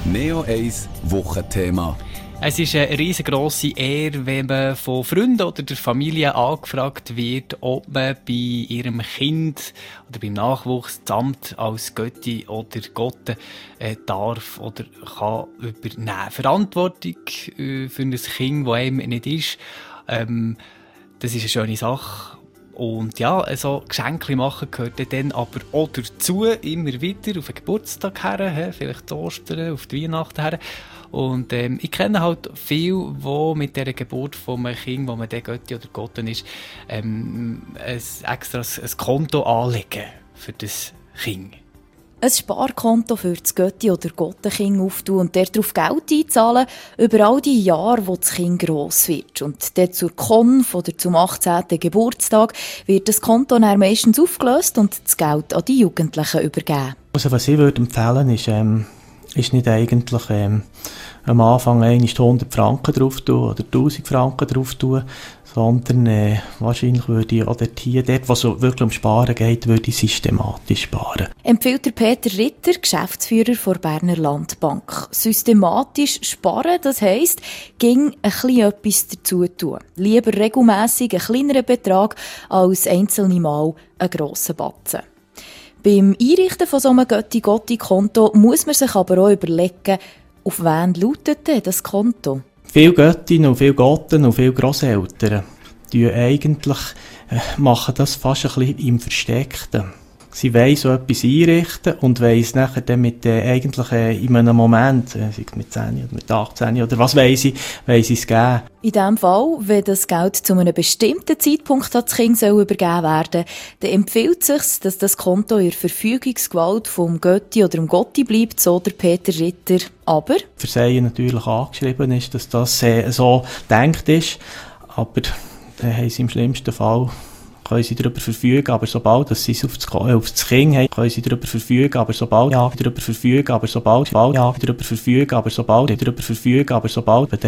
Neo 1 Wochenthema. Es ist eine riesengroße Ehre, wenn man von Freunden oder der Familie angefragt wird, ob man bei ihrem Kind oder beim Nachwuchs das Amt als Götti oder Gotte darf oder kann übernehmen. Verantwortung für ein Kind, das einem nicht ist, das ist eine schöne Sache. Und ja, so Geschenke machen gehört dann aber auch dazu, immer wieder auf den Geburtstag her, vielleicht zu Ostern, auf die Weihnachten her. Und ich kenne halt viele, die mit dieser Geburt von einem Kind, wo man der Götti oder Gotte ist, extra ein Konto anlegen für das Kind. Ein Sparkonto für das Götti- oder Gottenkind auftun und darauf Geld einzahlen über all die Jahre, wo das Kind gross wird. Und dann zur Konf oder zum 18. Geburtstag wird das Konto dann meistens aufgelöst und das Geld an die Jugendlichen übergeben. Also was ich würde empfehlen ist nicht eigentlich am Anfang 100 Franken drauf tun oder 1000 Franken drauf tun, sondern wahrscheinlich würde ich auch dort, wo es wirklich um Sparen geht, würde ich systematisch sparen. Empfiehlt der Peter Ritter, Geschäftsführer der Berner Landbank. Systematisch sparen, das heisst, ging ein bisschen etwas dazu tun. Lieber regelmässig einen kleineren Betrag als einzelne Mal einen grossen Batzen. Beim Einrichten von so einem Götti-Gotti-Konto muss man sich aber auch überlegen, auf wen lautet denn das Konto? Viele Göttinnen und viele Gotten und viele Grosseltern machen das fast ein bisschen im Versteckten. Sie wollen so etwas einrichten und wollen es nachher dann in einem Moment, mit 10 oder mit 18 oder was wollen sie es geben. In diesem Fall, wenn das Geld zu einem bestimmten Zeitpunkt an das Kind übergeben werden soll, dann empfiehlt es sich, dass das Konto in der Verfügungsgewalt vom Götti oder dem Gotti bleibt, so der Peter Ritter. Aber für sie natürlich angeschrieben ist, dass das so gedacht ist, aber dann haben sie im schlimmsten Fall können sie darüber verfügen, aber sobald sie es auf das Kind haben, können sie darüber verfügen, aber sobald